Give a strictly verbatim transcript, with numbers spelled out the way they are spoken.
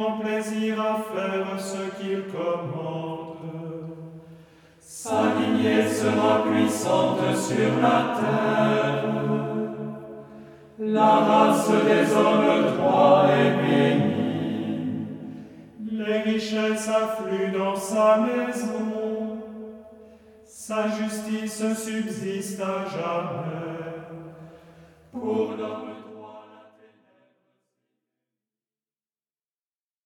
grand plaisir à faire ce qu'il commande. Sa lignée sera puissante sur la terre. La race des hommes droits est bénie. Les richesses affluent dans sa maison. Sa justice subsiste à jamais. Pour l'homme